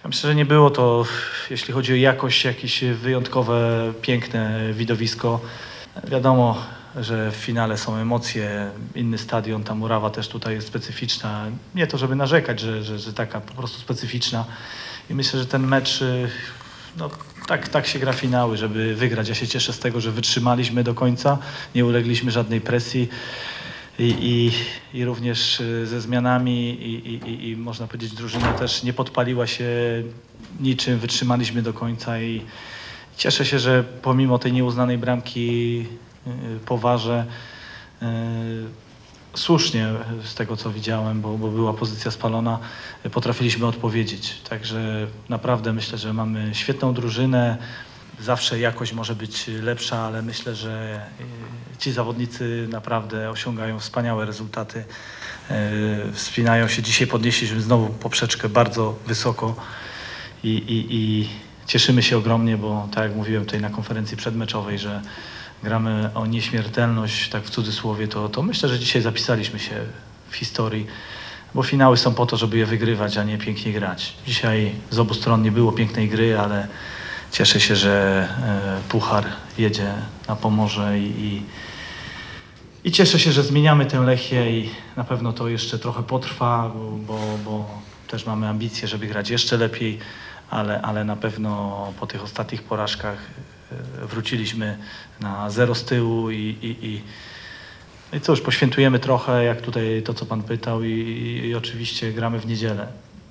Myślę, że nie było to, jeśli chodzi o jakość, jakieś wyjątkowe, piękne widowisko. Wiadomo, że w finale są emocje, inny stadion, ta murawa też tutaj jest specyficzna. Nie to, żeby narzekać, że taka po prostu specyficzna. I myślę, że ten mecz, no, tak się gra finały, żeby wygrać. Ja się cieszę z tego, że wytrzymaliśmy do końca, nie ulegliśmy żadnej presji. I również ze zmianami i można powiedzieć drużyna też nie podpaliła się niczym, wytrzymaliśmy do końca i cieszę się, że pomimo tej nieuznanej bramki po VAR-ze słusznie z tego co widziałem, bo była pozycja spalona, potrafiliśmy odpowiedzieć. Także naprawdę myślę, że mamy świetną drużynę. Zawsze jakość może być lepsza, ale myślę, że ci zawodnicy naprawdę osiągają wspaniałe rezultaty. Wspinają się. Dzisiaj podnieśliśmy znowu poprzeczkę bardzo wysoko i cieszymy się ogromnie, bo tak jak mówiłem tutaj na konferencji przedmeczowej, że gramy o nieśmiertelność, tak w cudzysłowie, to myślę, że dzisiaj zapisaliśmy się w historii, bo finały są po to, żeby je wygrywać, a nie pięknie grać. Dzisiaj z obu stron nie było pięknej gry, ale cieszę się, że puchar jedzie na Pomorze i cieszę się, że zmieniamy tę Lechię i na pewno to jeszcze trochę potrwa, bo też mamy ambicje, żeby grać jeszcze lepiej, ale na pewno po tych ostatnich porażkach wróciliśmy na 0 z tyłu i cóż, poświętujemy trochę, jak tutaj to, co pan pytał i oczywiście gramy w niedzielę.